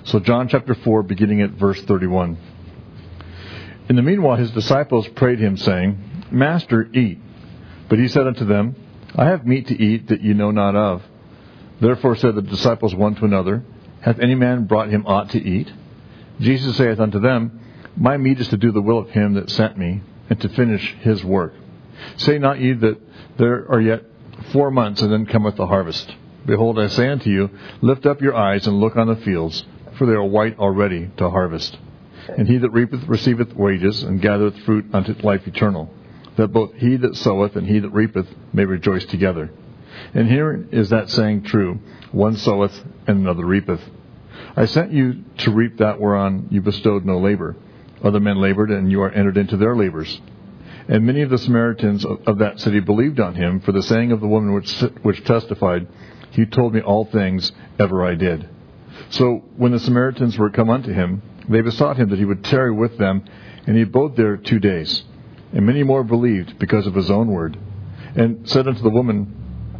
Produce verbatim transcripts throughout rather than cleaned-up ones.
So John chapter four, beginning at verse thirty-one. In the meanwhile his disciples prayed him, saying, Master, eat. But he said unto them, I have meat to eat that ye know not of. Therefore said the disciples one to another, Hath any man brought him aught to eat? Jesus saith unto them, My meat is to do the will of him that sent me, and to finish his work. Say not ye that there are yet four months, and then cometh the harvest. Behold, I say unto you, Lift up your eyes and look on the fields, for they are white already to harvest. And he that reapeth receiveth wages, and gathereth fruit unto life eternal, that both he that soweth and he that reapeth may rejoice together. And here is that saying true, One soweth, and another reapeth. I sent you to reap that whereon you bestowed no labor. Other men labored, and you are entered into their labors. And many of the Samaritans of that city believed on him, for the saying of the woman which, which testified, He told me all things, ever I did. So when the Samaritans were come unto him, they besought him that he would tarry with them, and he abode there two days. And many more believed because of his own word, and said unto the woman,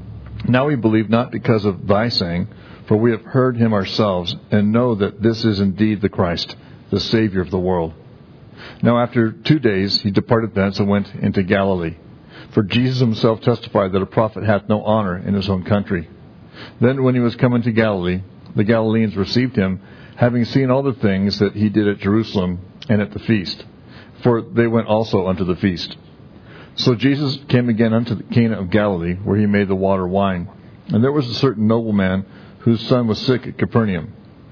Now we believe not because of thy saying, for we have heard him ourselves, and know that this is indeed the Christ, the Savior of the world. Now after two days he departed thence and went into Galilee. For Jesus himself testified that a prophet hath no honor in his own country. Then when he was come into Galilee, the Galileans received him, having seen all the things that he did at Jerusalem and at the feast. For they went also unto the feast. So Jesus came again unto Cana of Galilee, where he made the water wine. And there was a certain nobleman whose son was sick at Capernaum.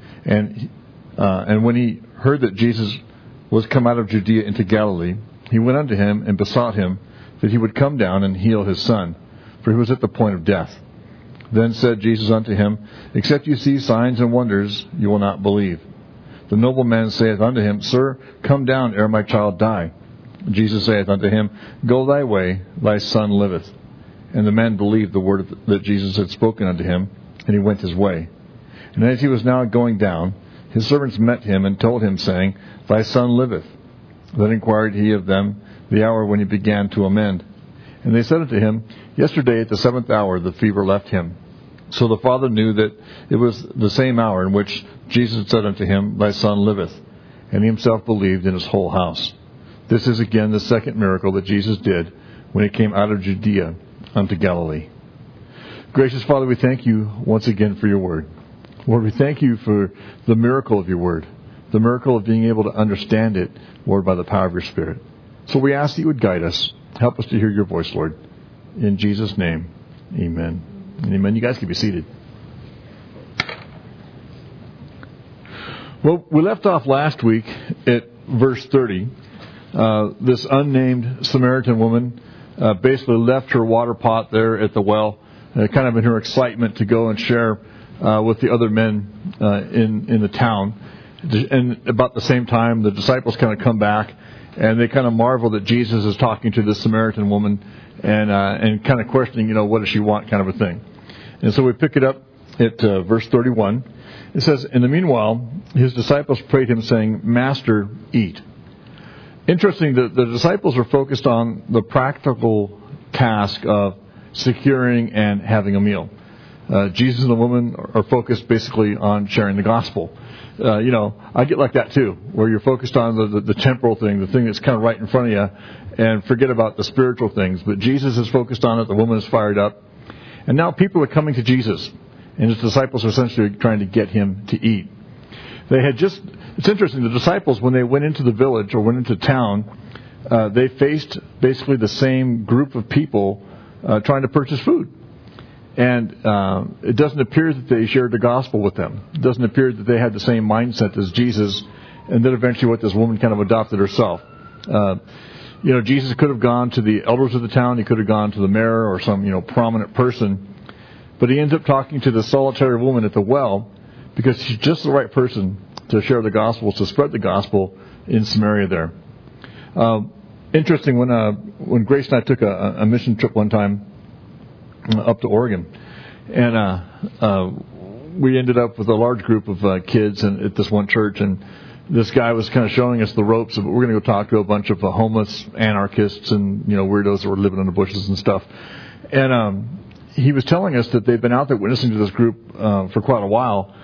And uh, and when he heard that Jesus was come out of Judea into Galilee, he went unto him and besought him that he would come down and heal his son, for he was at the point of death. Then said Jesus unto him, Except you see signs and wonders, you will not believe. The nobleman saith unto him, Sir, come down ere my child die. Jesus saith unto him, Go thy way, thy son liveth. And the man believed the word that Jesus had spoken unto him, and he went his way. And as he was now going down, his servants met him and told him, saying, Thy son liveth. Then inquired he of them the hour when he began to amend. And they said unto him, Yesterday at the seventh hour the fever left him. So the father knew that it was the same hour in which Jesus said unto him, Thy son liveth. And he himself believed in his whole house. This is again the second miracle that Jesus did when he came out of Judea unto Galilee. Gracious Father, we thank you once again for your word. Lord, we thank you for the miracle of your word, the miracle of being able to understand it, Lord, by the power of your Spirit. So we ask that you would guide us. Help us to hear your voice, Lord. In Jesus' name, amen. Amen. You guys can be seated. Well, we left off last week at verse thirty. Uh, this unnamed Samaritan woman uh, basically left her water pot there at the well, uh, kind of in her excitement to go and share uh, with the other men uh, in, in the town. And about the same time, the disciples kind of come back, and they kind of marvel that Jesus is talking to this Samaritan woman and uh, and kind of questioning, you know, what does she want, kind of a thing. And so we pick it up at uh, verse thirty-one. It says, In the meanwhile, his disciples prayed him, saying, Master, eat. Interesting that the disciples are focused on the practical task of securing and having a meal. Uh, Jesus and the woman are focused basically on sharing the gospel. Uh, you know, I get like that too, where you're focused on the, the, the temporal thing, the thing that's kind of right in front of you, and forget about the spiritual things. But Jesus is focused on it, the woman is fired up. And now people are coming to Jesus, and his disciples are essentially trying to get him to eat. They had just, it's interesting, the disciples, when they went into the village or went into town, uh, they faced basically the same group of people uh, trying to purchase food. And uh, it doesn't appear that they shared the gospel with them. It doesn't appear that they had the same mindset as Jesus, and then eventually what this woman kind of adopted herself. Uh, you know, Jesus could have gone to the elders of the town. He could have gone to the mayor or some, you know, prominent person. But he ends up talking to the solitary woman at the well because she's just the right person to share the gospel, to spread the gospel in Samaria there. Uh, interesting, when uh, when Grace and I took a, a mission trip one time up to Oregon, and uh, uh, we ended up with a large group of uh, kids and at this one church, and this guy was kind of showing us the ropes of, we're going to go talk to a bunch of uh, homeless anarchists and, you know, weirdos that were living in the bushes and stuff. And um, he was telling us that they've been out there witnessing to this group uh, for quite a while,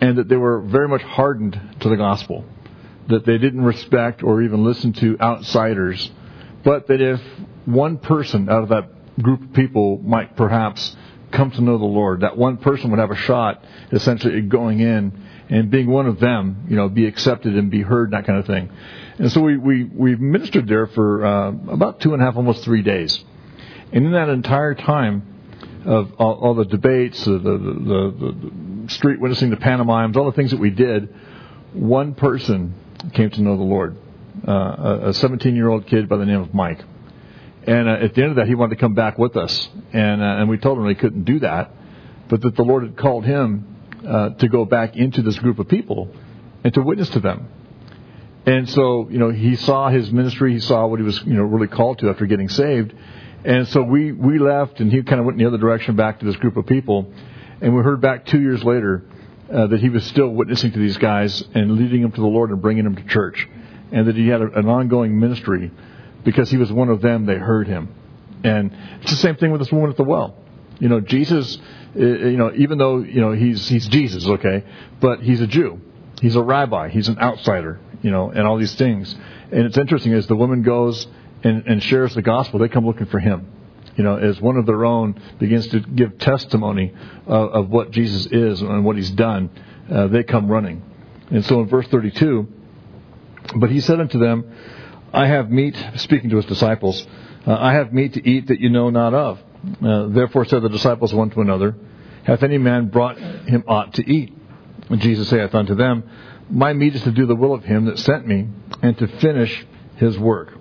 and that they were very much hardened to the gospel, that they didn't respect or even listen to outsiders, but that if one person out of that group of people might perhaps come to know the Lord, that one person would have a shot essentially at going in and being one of them, you know, be accepted and be heard, that kind of thing. And so we, we, we ministered there for uh, about two and a half, almost three days. And in that entire time of all, all the debates, the, the, the, the street witnessing, the pantomimes, all the things that we did, one person came to know the Lord, uh, a seventeen-year-old kid by the name of Mike. And uh, at the end of that, he wanted to come back with us. And, uh, and we told him he couldn't do that, but that the Lord had called him uh, to go back into this group of people and to witness to them. And so, you know, he saw his ministry. He saw what he was, you know, really called to after getting saved. And so we, we left, and he kind of went in the other direction back to this group of people. And we heard back two years later uh, that he was still witnessing to these guys and leading them to the Lord and bringing them to church. And that he had a, an ongoing ministry because he was one of them. They heard him. And it's the same thing with this woman at the well. You know, Jesus, you know, even though, you know, he's he's Jesus, okay, but he's a Jew. He's a rabbi. He's an outsider, you know, and all these things. And it's interesting, as the woman goes and, and shares the gospel, they come looking for him. You know, as one of their own begins to give testimony of, of what Jesus is and what he's done, uh, they come running. And so in verse thirty-two, but he said unto them, I have meat, speaking to his disciples, uh, I have meat to eat that you know not of. Uh, therefore said the disciples one to another, hath any man brought him aught to eat? And Jesus saith unto them, my meat is to do the will of him that sent me, and to finish his work.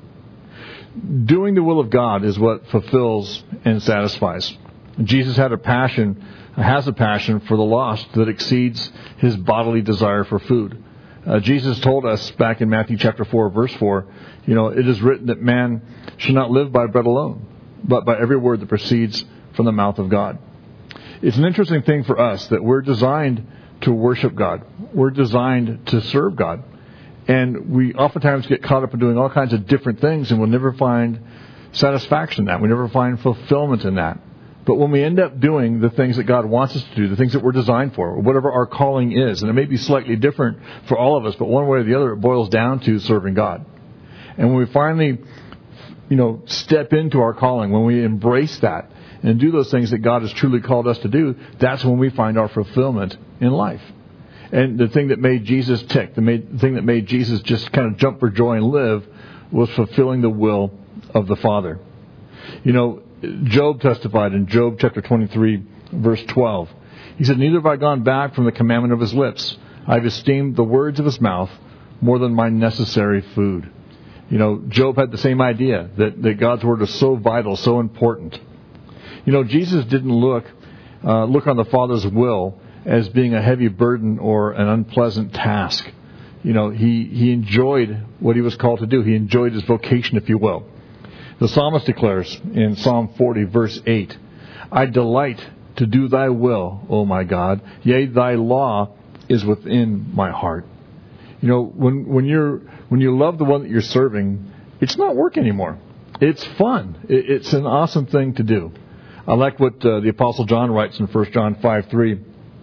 Doing the will of God is what fulfills and satisfies. Jesus had a passion, has a passion for the lost that exceeds his bodily desire for food. Uh, Jesus told us back in Matthew chapter four, verse four, you know, it is written that man should not live by bread alone, but by every word that proceeds from the mouth of God. It's an interesting thing for us that we're designed to worship God. We're designed to serve God. And we oftentimes get caught up in doing all kinds of different things, and we'll never find satisfaction in that. We never find fulfillment in that. But when we end up doing the things that God wants us to do, the things that we're designed for, whatever our calling is, and it may be slightly different for all of us, but one way or the other, it boils down to serving God. And when we finally, you know, step into our calling, when we embrace that and do those things that God has truly called us to do, that's when we find our fulfillment in life. And the thing that made Jesus tick, the, made, the thing that made Jesus just kind of jump for joy and live, was fulfilling the will of the Father. You know, Job testified in Job chapter twenty-three, verse twelve. He said, neither have I gone back from the commandment of his lips. I have esteemed the words of his mouth more than my necessary food. You know, Job had the same idea, that, that God's word is so vital, so important. You know, Jesus didn't look uh, look on the Father's will as being a heavy burden or an unpleasant task. You know, he, he enjoyed what he was called to do. He enjoyed his vocation, if you will. The psalmist declares in Psalm forty, verse eight, I delight to do thy will, O my God. Yea, thy law is within my heart. You know, when, when you're, when you love the one that you're serving, it's not work anymore. It's fun. It, it's an awesome thing to do. I like what uh, the Apostle John writes in First John five three.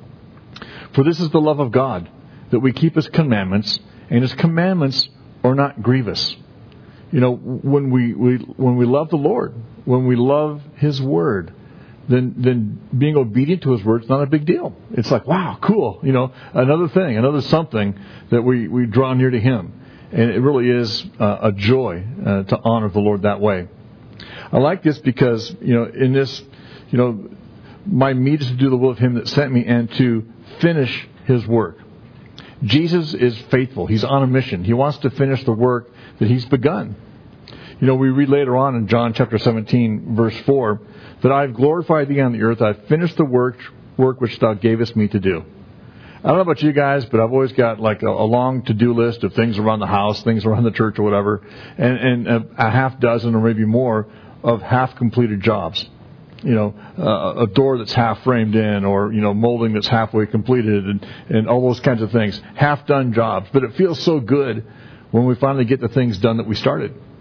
For this is the love of God, that we keep his commandments, and his commandments are not grievous. You know, when we, we when we love the Lord, when we love his word, then then being obedient to his word is not a big deal. It's like, wow, cool. You know, another thing, another something that we, we draw near to him. And it really is uh, a joy uh, to honor the Lord that way. I like this because, you know, in this, you know, my meat is to do the will of him that sent me and to finish his work. Jesus is faithful. He's on a mission. He wants to finish the work that he's begun. You know, we read later on in John chapter seventeen, verse four, that I have glorified thee on the earth. I have finished the work, work which thou gavest me to do. I don't know about you guys, but I've always got like a, a long to-do list of things around the house, things around the church or whatever, and, and a, a half dozen or maybe more of half-completed jobs. You know, uh, a door that's half framed in, or, you know, molding that's halfway completed, and, and all those kinds of things. Half-done jobs. But it feels so good when we finally get the things done that we started.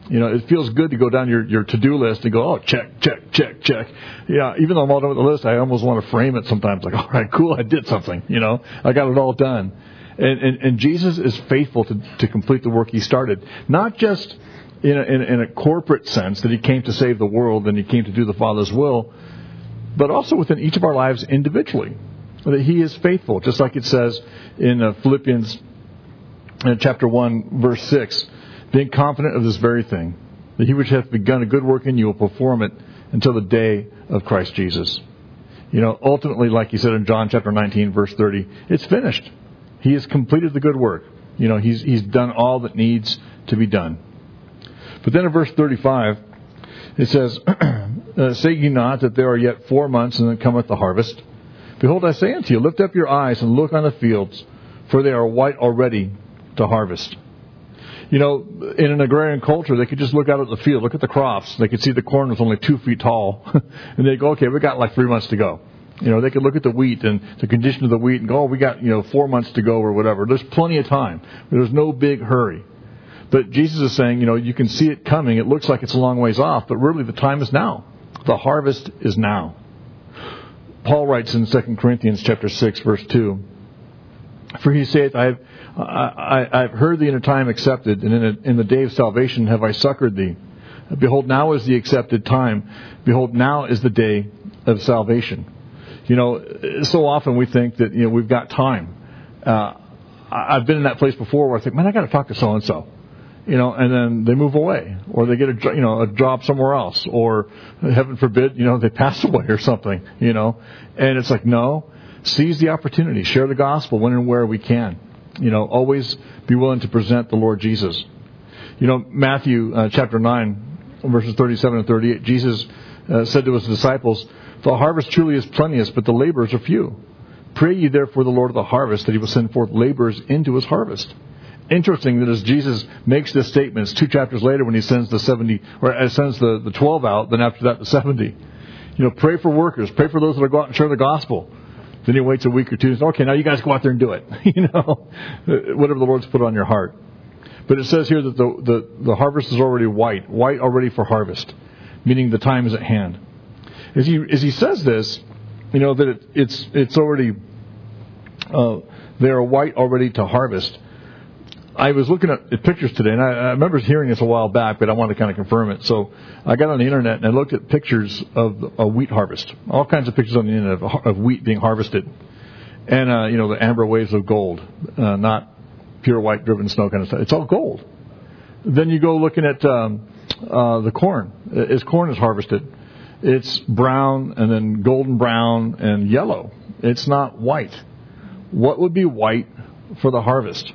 You know, it feels good to go down your, your to-do list and go, oh, check, check, check, check. Yeah, even though I'm all done with the list, I almost want to frame it sometimes. Like, all right, cool, I did something. You know, I got it all done. And, and, and Jesus is faithful to, to complete the work he started. Not just in a, in, in a corporate sense that he came to save the world and he came to do the Father's will, but also within each of our lives individually. That he is faithful, just like it says in uh, Philippians uh, chapter one, verse six, being confident of this very thing, that he which hath begun a good work in you will perform it until the day of Christ Jesus. You know, ultimately, like he said in John chapter nineteen, verse thirty, it's finished. He has completed the good work. You know, he's he's done all that needs to be done. But then in verse thirty-five, it says, uh, say ye not that there are yet four months, and then cometh the harvest. Behold, I say unto you, lift up your eyes and look on the fields, for they are white already to harvest. You know, in an agrarian culture, they could just look out at the field, look at the crops. They could see the corn was only two feet tall. And they'd go, okay, we got like three months to go. You know, they could look at the wheat and the condition of the wheat and go, oh, we got, you know, four months to go or whatever. There's plenty of time. There's no big hurry. But Jesus is saying, you know, you can see it coming. It looks like it's a long ways off, but really the time is now. The harvest is now. Paul writes in Second Corinthians chapter six, verse two, for he saith, I have I, I, I've heard thee in a time accepted, and in, a, in the day of salvation have I succored thee. Behold, now is the accepted time. Behold, now is the day of salvation. You know, so often we think that, you know, we've got time. Uh, I've been in that place before where I think, man, I got to talk to so-and-so. You know, and then they move away, or they get a, you know, a job somewhere else, or heaven forbid, you know, they pass away or something, you know. And it's like, no, seize the opportunity. Share the gospel when and where we can. You know, always be willing to present the Lord Jesus. You know, Matthew uh, chapter nine, verses thirty-seven and thirty-eight, Jesus uh, said to his disciples, the harvest truly is plenteous, but the laborers are few. Pray ye therefore the Lord of the harvest, that he will send forth laborers into his harvest. Interesting that as Jesus makes this statement, it's two chapters later when he sends the seventy, or uh, sends the, the twelve out, then after that the seventy. You know, pray for workers, pray for those that are go out and share the gospel. Then he waits a week or two and says, okay, now you guys go out there and do it. You know, whatever the Lord's put on your heart. But it says here that the, the, the harvest is already white, white already for harvest, meaning the time is at hand. As he, as he says this, you know, that it, it's, it's already, uh, they are white already to harvest. I was looking at pictures today, and I, I remember hearing this a while back, but I wanted to kind of confirm it. So I got on the internet and I looked at pictures of a wheat harvest, all kinds of pictures on the internet of, of wheat being harvested, and uh, you know, the amber waves of gold, uh, not pure white driven snow kind of stuff. It's all gold. Then you go looking at um, uh, the corn. As corn is harvested, it's brown and then golden brown and yellow. It's not white. What would be white for the harvest?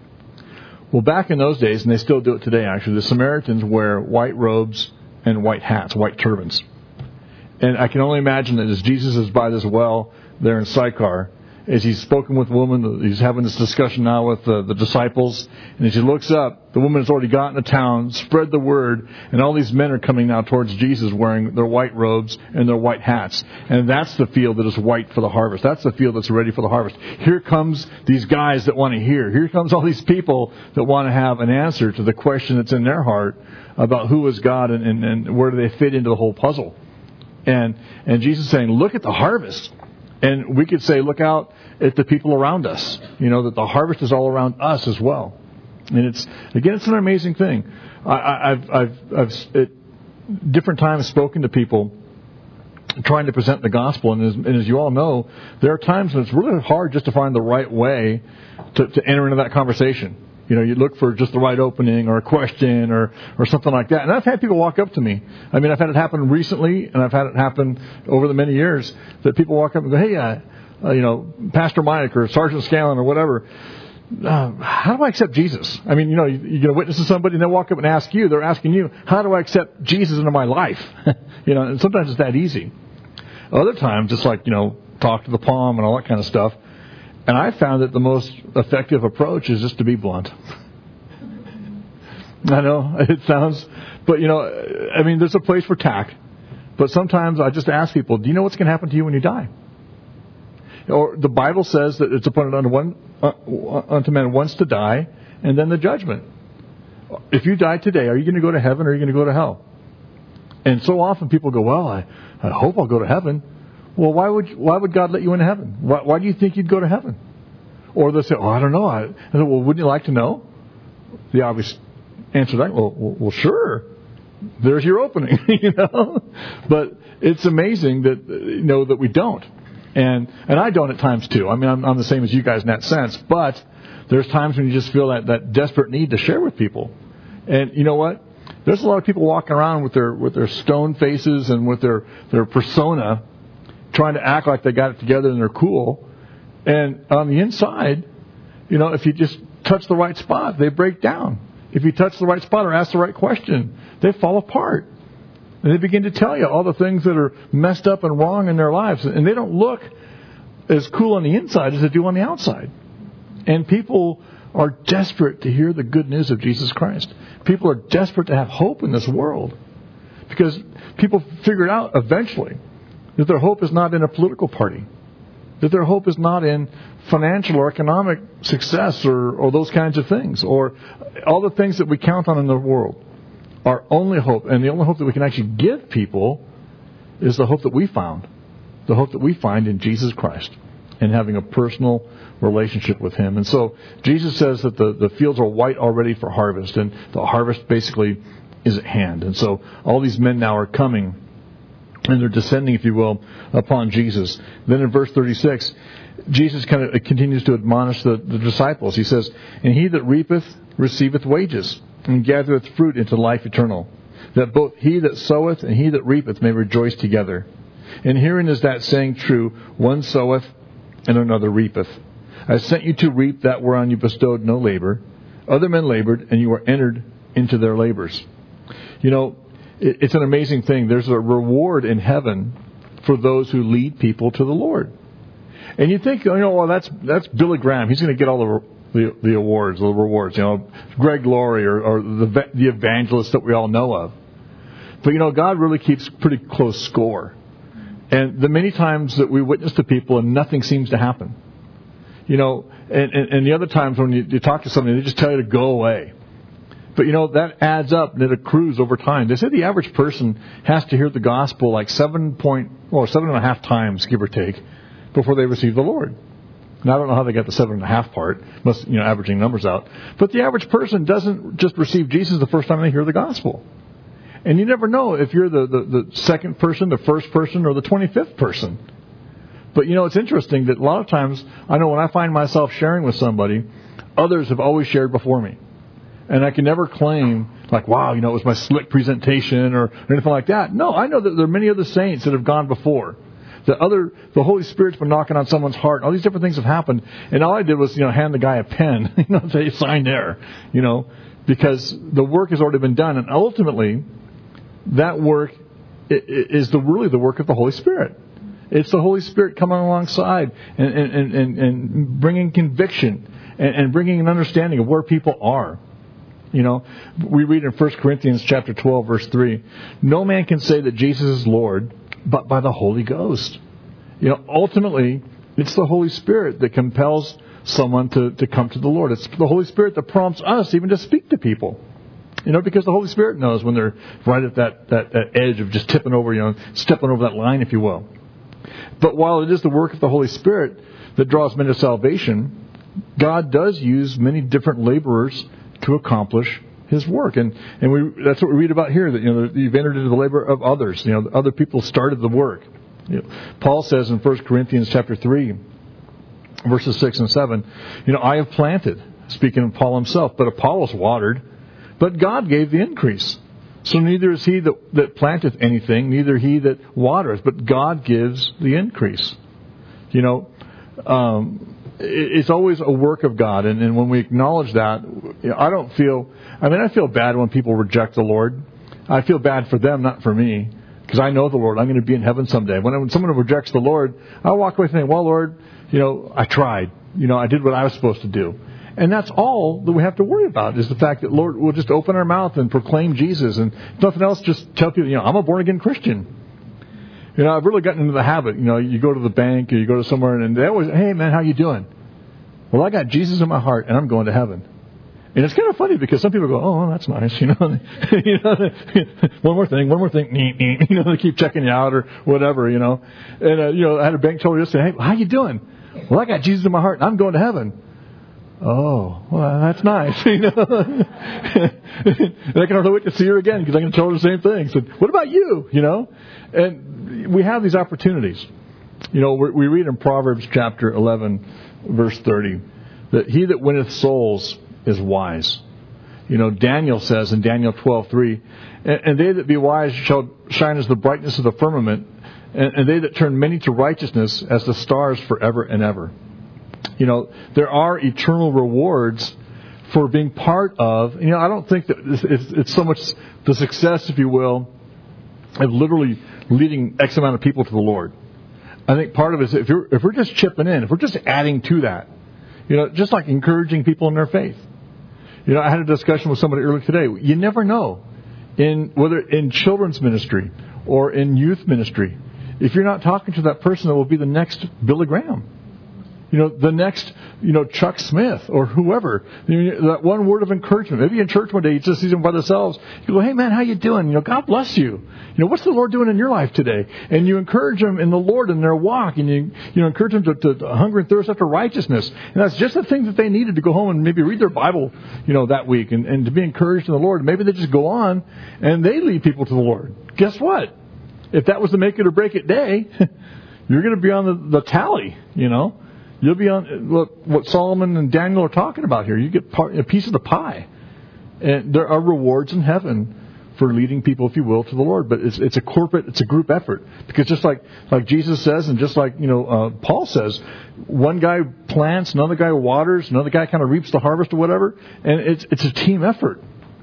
Well, back in those days, and they still do it today, actually, the Samaritans wear white robes and white hats, white turbans. And I can only imagine that as Jesus is by this well there in Sychar, as he's spoken with the woman, he's having this discussion now with the, the disciples, and as he looks up, the woman has already gotten to town, spread the word, and all these men are coming now towards Jesus wearing their white robes and their white hats. And that's the field that is white for the harvest. That's the field that's ready for the harvest. Here comes these guys that want to hear. Here comes all these people that want to have an answer to the question that's in their heart about who is God and, and, and where do they fit into the whole puzzle. And, and Jesus is saying, look at the harvest. And we could say, look out at the people around us. You know, that the harvest is all around us as well. And it's, again, it's an amazing thing. I, I, I've, I've, I've at different times spoken to people trying to present the gospel. And as, and as you all know, there are times when it's really hard just to find the right way to, to enter into that conversation. You know, you look for just the right opening or a question or, or something like that. And I've had people walk up to me. I mean, I've had it happen recently, and I've had it happen over the many years that people walk up and go, hey, uh, uh, you know, Pastor Mike or Sergeant Scallon or whatever, uh, how do I accept Jesus? I mean, you know, you, you're going to witness to somebody and they walk up and ask you, they're asking you, how do I accept Jesus into my life? You know, and sometimes it's that easy. Other times it's like, you know, talk to the palm and all that kind of stuff. And I found that the most effective approach is just to be blunt. I know it sounds, but you know, I mean, there's a place for tact. But sometimes I just ask people, do you know what's going to happen to you when you die? Or the Bible says that it's appointed unto one, uh, unto man once to die, and then the judgment. if you die today, are you going to go to heaven or are you going to go to hell? And so often people go, well, I, I hope I'll go to heaven. Well, why would why would God let you into heaven? Why, why do you think you'd go to heaven? Or they'll say, oh, I don't know. I, I said, well, wouldn't you like to know? The obvious answer to that, well, well, well sure. There's your opening, you know. But it's amazing that you know that we don't, and and I don't at times too. I mean, I'm, I'm the same as you guys in that sense. But there's times when you just feel that, that desperate need to share with people, and you know what? There's a lot of people walking around with their with their stone faces and with their their persona, trying to act like they got it together and they're cool, and on the inside, you know, if you just touch the right spot, they break down. If you touch the right spot or ask the right question, they fall apart. And they begin to tell you all the things that are messed up and wrong in their lives. And they don't look as cool on the inside as they do on the outside. And people are desperate to hear the good news of Jesus Christ. People are desperate to have hope in this world. Because people figured out eventually that their hope is not in a political party. That their hope is not in financial or economic success or, or those kinds of things. Or all the things that we count on in the world. Our only hope, and the only hope that we can actually give people, is the hope that we found. The hope that we find in Jesus Christ. And having a personal relationship with Him. And so Jesus says that the, the fields are white already for harvest. And the harvest basically is at hand. And so all these men now are coming. And they're descending, if you will, upon Jesus. Then in verse thirty-six, Jesus kind of continues to admonish the, the disciples. He says, and he that reapeth receiveth wages, and gathereth fruit into life eternal, that both he that soweth and he that reapeth may rejoice together. And herein is that saying true, one soweth and another reapeth. I sent you to reap that whereon you bestowed no labor. Other men labored, and you are entered into their labors. You know, it, it's an amazing thing. There's a reward in heaven for those who lead people to the Lord. And you think, you know, well, that's that's Billy Graham. He's going to get all the the, the awards, the rewards. You know, Greg Laurie or, or the the evangelists that we all know of. But you know, God really keeps pretty close score. And the many times that we witness to people and nothing seems to happen. You know, and, and, and the other times when you, you talk to somebody, they just tell you to go away. But, you know, that adds up and it accrues over time. They say the average person has to hear the gospel like seven point, well, seven and a half times, give or take, before they receive the Lord. Now, I don't know how they got the seven and a half part, must, you know, averaging numbers out. But the average person doesn't just receive Jesus the first time they hear the gospel. And you never know if you're the, the, the second person, the first person, or the twenty-fifth person. But, you know, it's interesting that a lot of times, I know when I find myself sharing with somebody, others have always shared before me. And I can never claim, like, wow, you know, it was my slick presentation or, or anything like that. No, I know that there are many other saints that have gone before. The other, the Holy Spirit's been knocking on someone's heart. All these different things have happened. And all I did was, you know, hand the guy a pen, you know, say, sign there, you know, because the work has already been done. And ultimately, that work is the really the work of the Holy Spirit. It's the Holy Spirit coming alongside and, and, and, and bringing conviction and, and bringing an understanding of where people are. You know, we read in First Corinthians chapter twelve, verse three, no man can say that Jesus is Lord but by the Holy Ghost. You know, ultimately, it's the Holy Spirit that compels someone to, to come to the Lord. It's the Holy Spirit that prompts us even to speak to people. You know, because the Holy Spirit knows when they're right at that, that, that edge of just tipping over, you know, stepping over that line, if you will. But while it is the work of the Holy Spirit that draws men to salvation, God does use many different laborers to accomplish His work. And and we that's what we read about here, that, you know, you've entered into the labor of others. You know, other people started the work. You know, Paul says in First Corinthians chapter three, verses six and seven, you know, I have planted, speaking of Paul himself, but Apollos watered, but God gave the increase. So neither is he that, that planteth anything, neither he that watereth, but God gives the increase. You know, um, it, it's always a work of God. And, and when we acknowledge that, you know, I don't feel, I mean, I feel bad when people reject the Lord. I feel bad for them, not for me, because I know the Lord. I'm going to be in heaven someday. When, when someone rejects the Lord, I walk away thinking, well, Lord, you know, I tried. You know, I did what I was supposed to do. And that's all that we have to worry about, is the fact that, Lord, we'll just open our mouth and proclaim Jesus. And if nothing else, just tell people, you know, I'm a born-again Christian. You know, I've really gotten into the habit. You know, you go to the bank or you go to somewhere and they always, hey, man, how you doing? Well, I got Jesus in my heart and I'm going to heaven. And it's kind of funny because some people go, oh, well, that's nice, you know. you know one more thing, one more thing, you know, they keep checking you out or whatever, you know. And, uh, you know, I had a bank teller yesterday, hey, how you doing? Well, I got Jesus in my heart and I'm going to heaven. Oh, well, that's nice, you know. And I can hardly wait to see her again because I can tell her the same thing. So, what about you, you know? And we have these opportunities. You know, we read in Proverbs chapter eleven, verse thirty, that he that winneth souls is wise. You know, Daniel says in Daniel twelve three, and, and they that be wise shall shine as the brightness of the firmament, and, and they that turn many to righteousness as the stars forever and ever. You know, there are eternal rewards for being part of, you know, I don't think that it's, it's so much the success, if you will, of literally leading X amount of people to the Lord. I think part of it is if, you're, if we're just chipping in, if we're just adding to that, you know, just like encouraging people in their faith. You know, I had a discussion with somebody earlier today. You never know, in whether in children's ministry or in youth ministry, if you're not talking to that person that will be the next Billy Graham. You know, the next, you know, Chuck Smith or whoever. You know, that one word of encouragement. Maybe in church one day you just see them by themselves. You go, hey man, how you doing? You know, God bless you. You know, what's the Lord doing in your life today? And you encourage them in the Lord in their walk, and you you know encourage them to, to, to hunger and thirst after righteousness. And that's just the thing that they needed to go home and maybe read their Bible, you know, that week and, and to be encouraged in the Lord. Maybe they just go on and they lead people to the Lord. Guess what? If that was the make it or break it day, you're going to be on the, the tally, you know. You'll be on look, what Solomon and Daniel are talking about here. You get part, a piece of the pie. And there are rewards in heaven for leading people, if you will, to the Lord. But it's, it's a corporate, it's a group effort. Because just like, like Jesus says, and just like, you know, uh, Paul says, one guy plants, another guy waters, another guy kind of reaps the harvest or whatever. And it's, it's a team effort.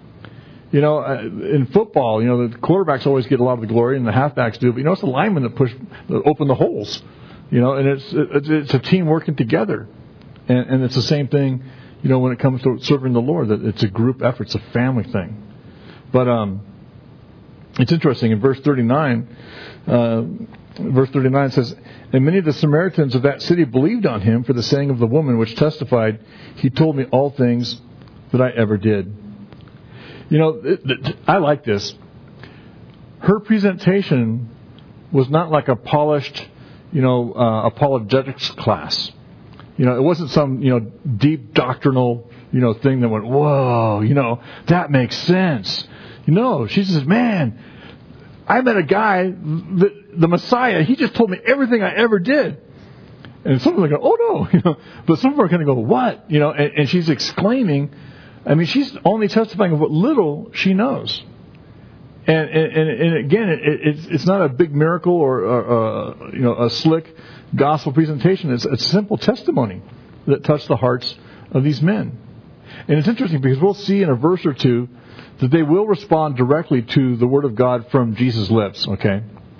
You know, uh, in football, you know, the quarterbacks always get a lot of the glory and the halfbacks do. But, you know, it's the linemen that push, that open the holes. You know, and it's it's, it's a team working together. And, and it's the same thing, you know, when it comes to serving the Lord, that it's a group effort, it's a family thing. But um, it's interesting, in verse thirty-nine, uh, verse thirty-nine says, and many of the Samaritans of that city believed on him for the saying of the woman, which testified, he told me all things that I ever did. You know, it, it, I like this. Her presentation was not like a polished, you know, uh, apologetics class. You know, it wasn't some, you know, deep doctrinal, you know, thing that went, whoa, you know, that makes sense. You know, she says, man, I met a guy, the, the Messiah, he just told me everything I ever did. And some of them go, oh no, you know, but some of them are going to go, what? You know, and, and she's exclaiming, I mean, she's only testifying of what little she knows. And, and, and again, it, it's, it's not a big miracle or, or uh, you know, a slick gospel presentation. It's a simple testimony that touched the hearts of these men. And it's interesting because we'll see in a verse or two that they will respond directly to the Word of God from Jesus' lips, okay?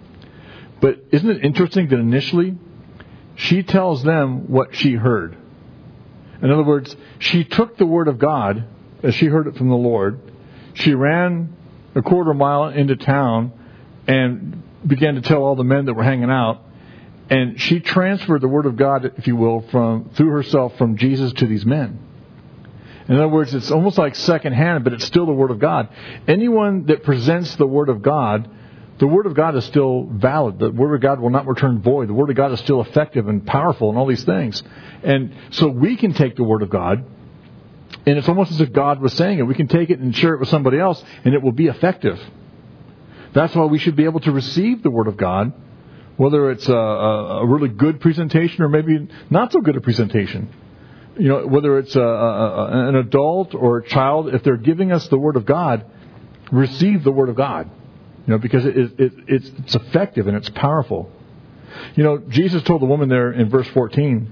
But isn't it interesting that initially she tells them what she heard? In other words, she took the Word of God as she heard it from the Lord. She ran a quarter mile into town and began to tell all the men that were hanging out. And she transferred the Word of God, if you will, from through herself from Jesus to these men. In other words, it's almost like secondhand, but it's still the Word of God. Anyone that presents the Word of God, the Word of God is still valid. The Word of God will not return void. The Word of God is still effective and powerful and all these things. And so we can take the Word of God, and it's almost as if God was saying it. We can take it and share it with somebody else, and it will be effective. That's why we should be able to receive the Word of God, whether it's a, a really good presentation or maybe not so good a presentation. You know, whether it's a, a, an adult or a child, if they're giving us the Word of God, receive the Word of God. You know, because it, it, it's, it's effective and it's powerful. You know, Jesus told the woman there in verse fourteen,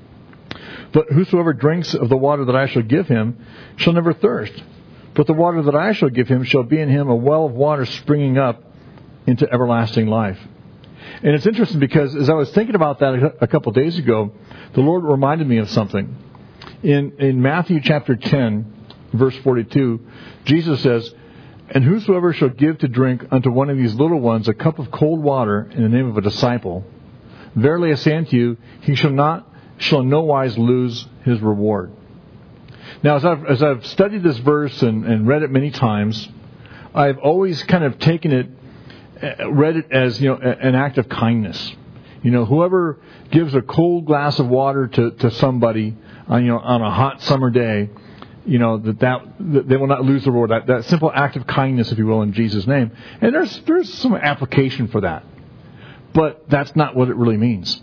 but whosoever drinks of the water that I shall give him shall never thirst. But the water that I shall give him shall be in him a well of water springing up into everlasting life. And it's interesting because as I was thinking about that a couple of days ago, the Lord reminded me of something. In, in Matthew chapter ten, verse forty-two, Jesus says, and whosoever shall give to drink unto one of these little ones a cup of cold water in the name of a disciple, verily I say unto you, he shall not, shall no wise lose his reward. Now, as I've, as I've studied this verse and, and read it many times, I've always kind of taken it, read it as, you know, an act of kindness. You know, whoever gives a cold glass of water to, to somebody, on, you know, on a hot summer day, you know, that, that, that they will not lose the reward. That, that simple act of kindness, if you will, in Jesus' name. And there's there's some application for that. But that's not what it really means.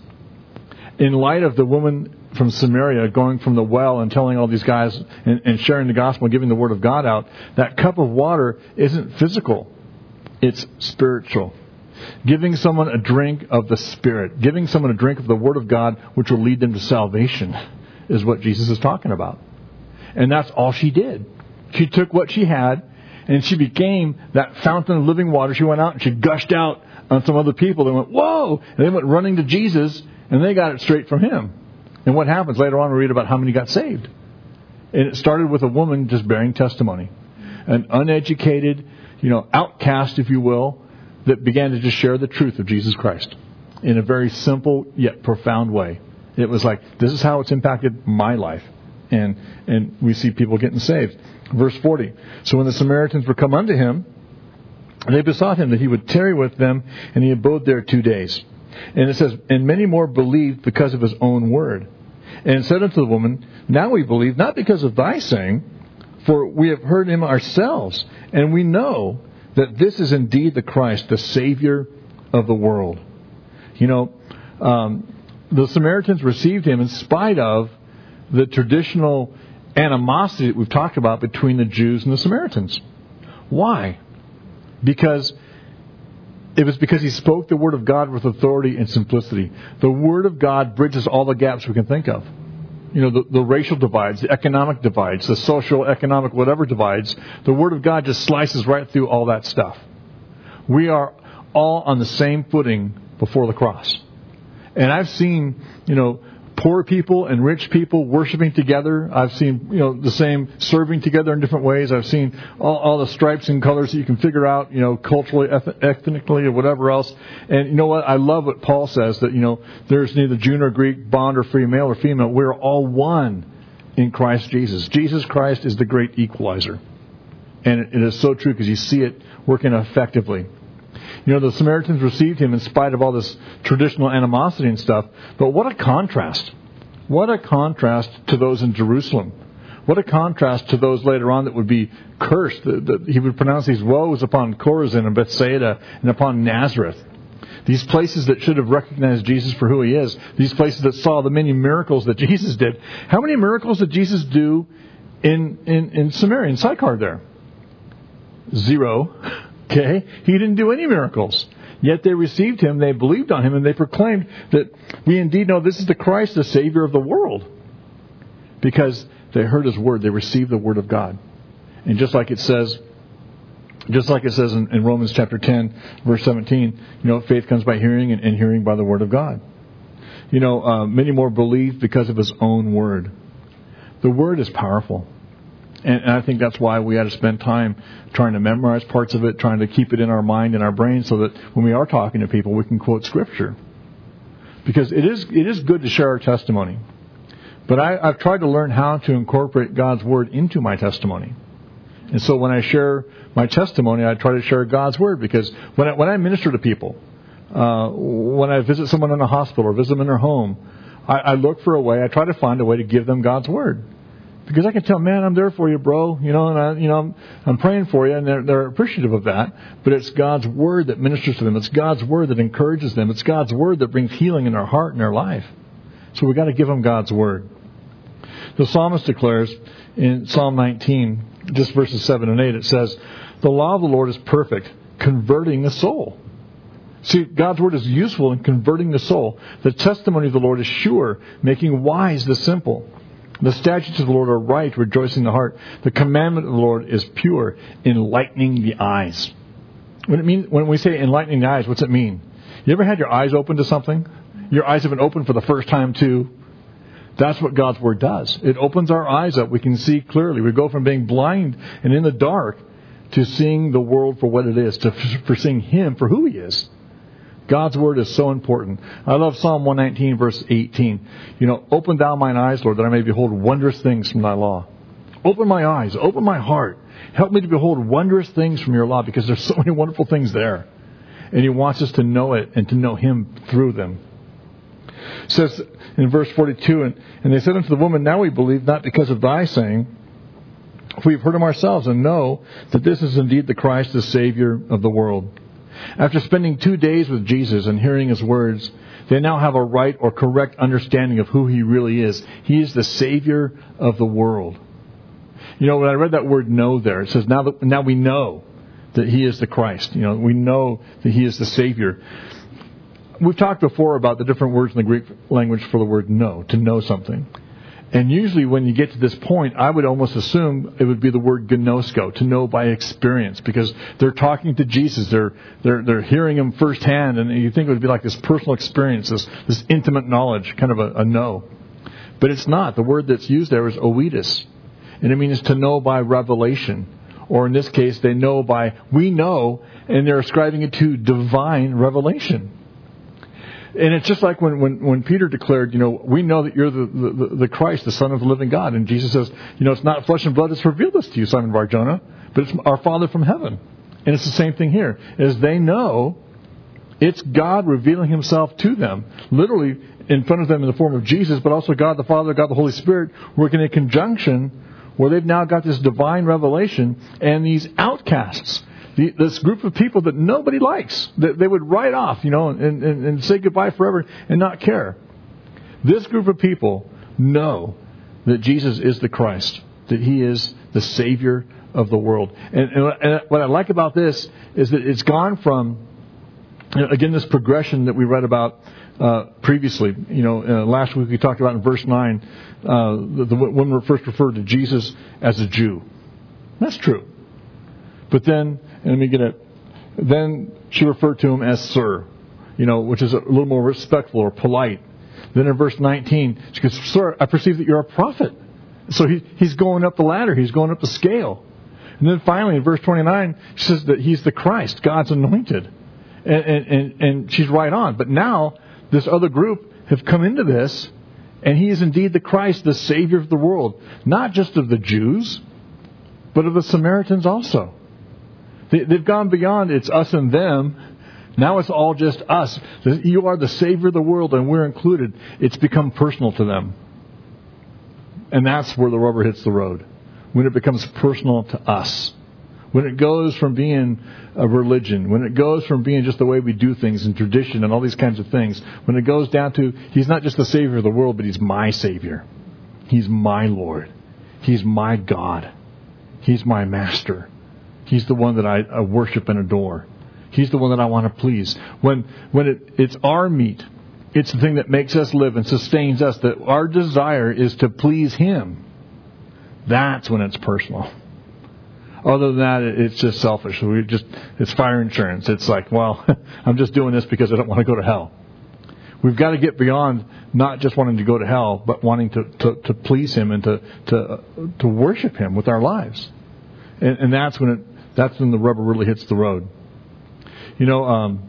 In light of the woman from Samaria going from the well and telling all these guys and, and sharing the gospel and giving the word of God out, that cup of water isn't physical. It's spiritual. Giving someone a drink of the Spirit, giving someone a drink of the word of God, which will lead them to salvation, is what Jesus is talking about. And that's all she did. She took what she had and she became that fountain of living water. She went out and she gushed out on some other people. They went, whoa! And they went running to Jesus and they got it straight from him. And what happens? Later on we read about how many got saved. And it started with a woman just bearing testimony. An uneducated, you know, outcast, if you will, that began to just share the truth of Jesus Christ in a very simple yet profound way. It was like, this is how it's impacted my life. And and we see people getting saved. Verse forty. So when the Samaritans were come unto him, they besought him that he would tarry with them, and he abode there two days. And it says, and many more believed because of his own word. And said unto the woman, now we believe, not because of thy saying, for we have heard him ourselves, and we know that this is indeed the Christ, the Savior of the world. You know, um, the Samaritans received him in spite of the traditional animosity that we've talked about between the Jews and the Samaritans. Why? Because it was because he spoke the Word of God with authority and simplicity. The Word of God bridges all the gaps we can think of. You know, the, the racial divides, the economic divides, the social, economic, whatever divides. The Word of God just slices right through all that stuff. We are all on the same footing before the cross. And I've seen, you know, poor people and rich people worshiping together. I've seen, you know, the same serving together in different ways. I've seen all, all the stripes and colors that you can figure out, you know, culturally, ethnically, or whatever else. And you know what? I love what Paul says, that, you know, there's neither Jew nor Greek, bond or free, male or female. We're all one in Christ Jesus. Jesus Christ is the great equalizer. And it, it is so true because you see it working effectively. You know, the Samaritans received him in spite of all this traditional animosity and stuff. But what a contrast. What a contrast to those in Jerusalem. What a contrast to those later on that would be cursed. That he would pronounce these woes upon Chorazin and Bethsaida and upon Nazareth. These places that should have recognized Jesus for who he is. These places that saw the many miracles that Jesus did. How many miracles did Jesus do in, in, in Samaria, in Sychar there? Zero. Okay? He didn't do any miracles. Yet they received him, they believed on him, and they proclaimed that we indeed know this is the Christ, the Savior of the world. Because they heard his word. They received the word of God. And just like it says, just like it says in, in Romans chapter ten, verse seventeen, you know, faith comes by hearing, and, and hearing by the word of God. You know, uh, many more believed because of his own word. The word is powerful. And, and I think that's why we had to spend time trying to memorize parts of it, trying to keep it in our mind and our brain so that when we are talking to people, we can quote Scripture. Because it is it is good to share our testimony. But I, I've tried to learn how to incorporate God's Word into my testimony. And so when I share my testimony, I try to share God's Word. Because when I, when I minister to people, uh, when I visit someone in a hospital or visit them in their home, I, I look for a way, I try to find a way to give them God's Word. Because I can tell, man, I'm there for you, bro. You know, and I, you know, I'm, I'm praying for you, and they're, they're appreciative of that. But it's God's word that ministers to them. It's God's word that encourages them. It's God's word that brings healing in their heart and their life. So we got to give them God's word. The psalmist declares in Psalm nineteen, just verses seven and eight, it says, "The law of the Lord is perfect, converting the soul." See, God's word is useful in converting the soul. The testimony of the Lord is sure, making wise the simple. The statutes of the Lord are right, rejoicing the heart. The commandment of the Lord is pure, enlightening the eyes. When it mean, when we say enlightening the eyes, what's it mean? You ever had your eyes open to something? Your eyes have been opened for the first time too. That's what God's word does. It opens our eyes up. We can see clearly. We go from being blind and in the dark to seeing the world for what it is, to for seeing Him for who He is. God's word is so important. I love Psalm one nineteen, verse eighteen. You know, open thou mine eyes, Lord, that I may behold wondrous things from thy law. Open my eyes. Open my heart. Help me to behold wondrous things from your law, because there's so many wonderful things there. And he wants us to know it and to know him through them. It says in verse forty-two, and, and they said unto the woman, now we believe, not because of thy saying, for we've heard him ourselves, and know that this is indeed the Christ, the Savior of the world. After spending two days with Jesus and hearing his words, they now have a right or correct understanding of who he really is. He is the Savior of the world. You know, when I read that word know there, it says now that now we know that he is the Christ. You know, we know that he is the Savior. We've talked before about the different words in the Greek language for the word know, to know something. And usually when you get to this point, I would almost assume it would be the word gnosko, to know by experience, because they're talking to Jesus. They're they're they're hearing him firsthand, and you think it would be like this personal experience, this, this intimate knowledge, kind of a, a know. But it's not. The word that's used there is oedis, and it means to know by revelation. Or in this case, they know by, we know, and they're ascribing it to divine revelation. And it's just like when, when, when Peter declared, you know, we know that you're the, the, the Christ, the Son of the living God. And Jesus says, you know, it's not flesh and blood that's revealed this to you, Simon Bar-Jonah, but it's our Father from heaven. And it's the same thing here. As they know, it's God revealing himself to them, literally in front of them in the form of Jesus, but also God the Father, God the Holy Spirit, working in conjunction, where they've now got this divine revelation, and these outcasts, the, this group of people that nobody likes, that they would write off, you know, and, and, and say goodbye forever and not care. This group of people know that Jesus is the Christ, that he is the Savior of the world. And, and, and what I like about this is that it's gone from, you know, again, this progression that we read about Uh, previously. You know, uh, last week we talked about in verse nine, uh, the, the woman first referred to Jesus as a Jew. That's true. But then, and let me get it, then she referred to him as Sir, you know, which is a little more respectful or polite. Then in verse nineteen, she goes, Sir, I perceive that you're a prophet. So he, he's going up the ladder. He's going up the scale. And then finally in verse twenty-nine, she says that he's the Christ, God's anointed. And, and, and, and she's right on. But now, this other group have come into this, and he is indeed the Christ, the Savior of the world. Not just of the Jews, but of the Samaritans also. They, they've gone beyond it's us and them. Now it's all just us. You are the Savior of the world, and we're included. It's become personal to them. And that's where the rubber hits the road. When it becomes personal to us. When it goes from being a religion, when it goes from being just the way we do things and tradition and all these kinds of things, when it goes down to, he's not just the Savior of the world, but he's my Savior. He's my Lord. He's my God. He's my Master. He's the one that I, I worship and adore. He's the one that I want to please. When when it, it's our meat, it's the thing that makes us live and sustains us, that our desire is to please him. That's when it's personal. Other than that, it's just selfish. We just it's fire insurance. It's like, well, I'm just doing this because I don't want to go to hell. We've got to get beyond not just wanting to go to hell, but wanting to, to, to please him and to to uh, to worship him with our lives. And, and that's when it that's when the rubber really hits the road. You know, um,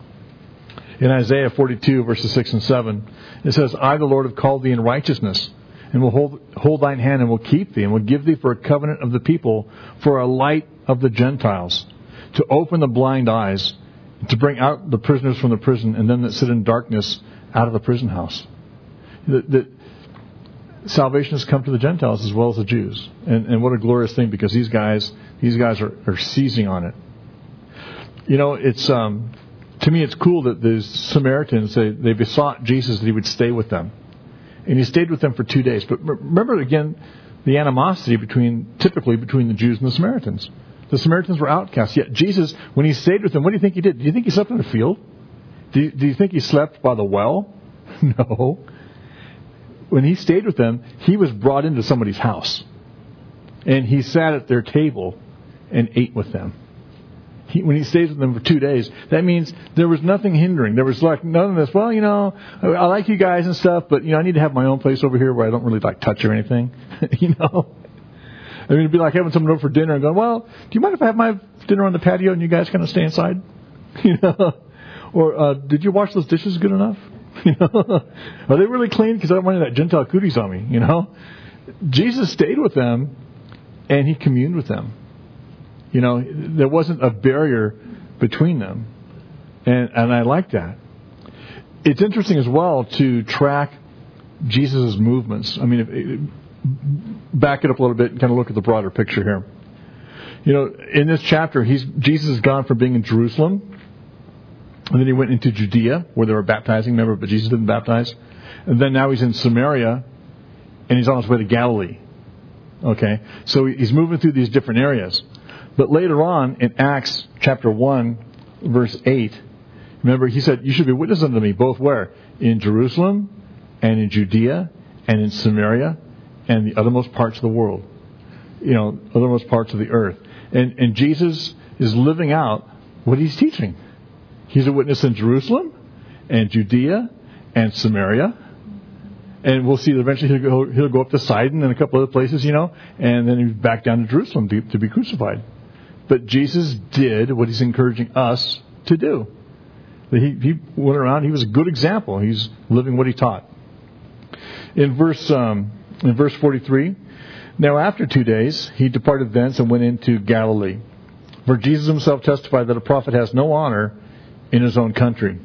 in Isaiah forty-two, verses six and seven, it says, I, the Lord, have called thee in righteousness, and will hold, hold thine hand, and will keep thee, and will give thee for a covenant of the people, for a light of the Gentiles, to open the blind eyes, to bring out the prisoners from the prison, and them that sit in darkness out of the prison house. That, that salvation has come to the Gentiles as well as the Jews. And, and what a glorious thing, because these guys, these guys are, are seizing on it. You know, it's um, to me, it's cool that the Samaritans, they, they besought Jesus that he would stay with them. And he stayed with them for two days. But remember, again, the animosity between, typically between the Jews and the Samaritans. The Samaritans were outcasts. Yet Jesus, when he stayed with them, what do you think he did? Do you think he slept in a field? Do you, do you think he slept by the well? No. When he stayed with them, he was brought into somebody's house. And he sat at their table and ate with them. He, when he stays with them for two days, that means there was nothing hindering. There was like none of this, well, you know, I, I like you guys and stuff, but, you know, I need to have my own place over here where I don't really like touch or anything. You know? I mean, it'd be like having someone over for dinner and going, well, do you mind if I have my dinner on the patio and you guys kind of stay inside? You know? Or, uh, did you wash those dishes good enough? You know? Are they really clean? Because I don't want any of that Gentile cooties on me, you know? Jesus stayed with them and he communed with them. You know, there wasn't a barrier between them. And, and I like that. It's interesting as well to track Jesus' movements. I mean, if, back it up a little bit and kind of look at the broader picture here. You know, in this chapter, he's Jesus has gone from being in Jerusalem, and then he went into Judea, where they were baptizing, remember, but Jesus didn't baptize. And then now he's in Samaria, and he's on his way to Galilee. Okay? So he's moving through these different areas. But later on, in Acts chapter one, verse eight, remember, he said, you should be witnesses unto me, both where? In Jerusalem, and in Judea, and in Samaria, and the uttermost parts of the world. You know, uttermost parts of the earth. And, and Jesus is living out what he's teaching. He's a witness in Jerusalem, and Judea, and Samaria. And we'll see that eventually he'll go, he'll go up to Sidon and a couple other places, you know, and then he's back down to Jerusalem to, to be crucified. But Jesus did what he's encouraging us to do. He, he went around, he was a good example. He's living what he taught. In verse, um, in verse forty-three, now after two days, he departed thence and went into Galilee. For Jesus himself testified that a prophet has no honor in his own country.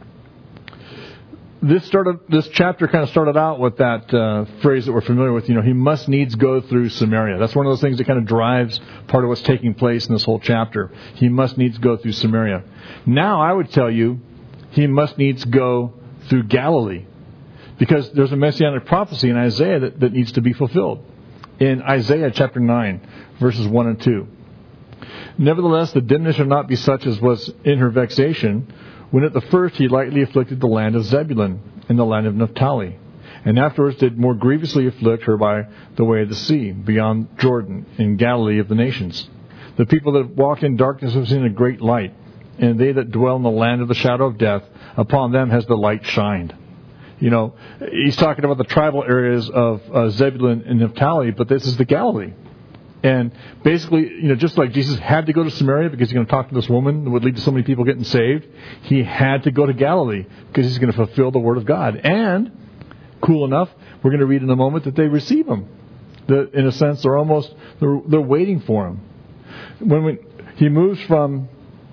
This started. This chapter kind of started out with that uh, phrase that we're familiar with. You know, he must needs go through Samaria. That's one of those things that kind of drives part of what's taking place in this whole chapter. He must needs go through Samaria. Now, I would tell you, he must needs go through Galilee, because there's a messianic prophecy in Isaiah that, that needs to be fulfilled. In Isaiah chapter nine, verses one and two. Nevertheless, the dimness shall not be such as was in her vexation, when at the first he lightly afflicted the land of Zebulun and the land of Naphtali, and afterwards did more grievously afflict her by the way of the sea, beyond Jordan, in Galilee of the nations. The people that walked in darkness have seen a great light, and they that dwell in the land of the shadow of death, upon them has the light shined. You know, he's talking about the tribal areas of uh, Zebulun and Naphtali, but this is the Galilee. And basically, you know, just like Jesus had to go to Samaria because he's going to talk to this woman that would lead to so many people getting saved, he had to go to Galilee because he's going to fulfill the Word of God. And, cool enough, we're going to read in a moment that they receive him. That, in a sense, they're almost, they're, they're waiting for him. When we, he moves from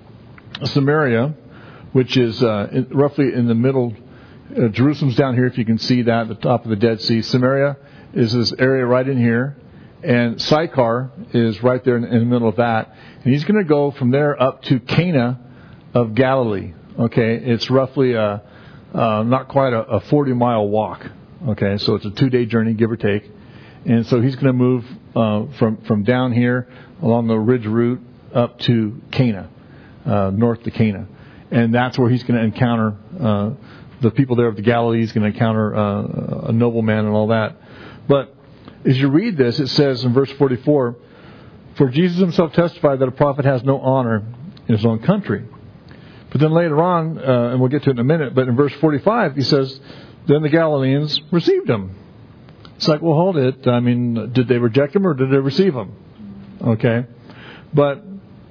Samaria, which is uh, in, roughly in the middle, uh, Jerusalem's down here, if you can see that, at the top of the Dead Sea. Samaria is this area right in here. And Sychar is right there in, in the middle of that. And he's going to go from there up to Cana of Galilee. Okay, it's roughly a, uh, not quite a, a forty-mile walk. Okay, so it's a two-day journey, give or take. And so he's going to move uh, from, from down here along the ridge route up to Cana, uh, north to Cana. And that's where he's going to encounter uh, the people there of the Galilee. He's going to encounter uh, a nobleman and all that. But as you read this, it says in verse forty-four, for Jesus himself testified that a prophet has no honor in his own country. But then later on, uh, and we'll get to it in a minute, but in verse forty-five, he says, then the Galileans received him. It's like, well, hold it. I mean, did they reject him or did they receive him? Okay. But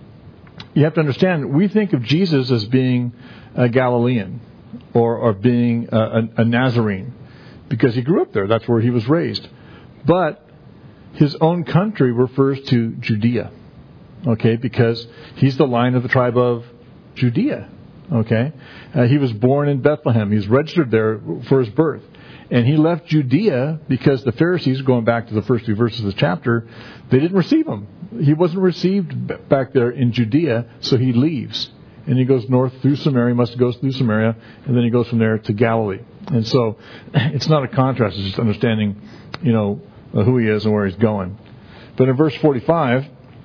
you have to understand, we think of Jesus as being a Galilean or, or being a, a, a Nazarene because he grew up there. That's where he was raised. But his own country refers to Judea, okay, because he's the line of the tribe of Judea, okay. Uh, he was born in Bethlehem. He was registered there for his birth. And he left Judea because the Pharisees, going back to the first two verses of the chapter, they didn't receive him. He wasn't received back there in Judea, so he leaves. And he goes north through Samaria, must go through Samaria, and then he goes from there to Galilee. And so it's not a contrast, it's just understanding, you know, who he is and where he's going. But in verse forty-five,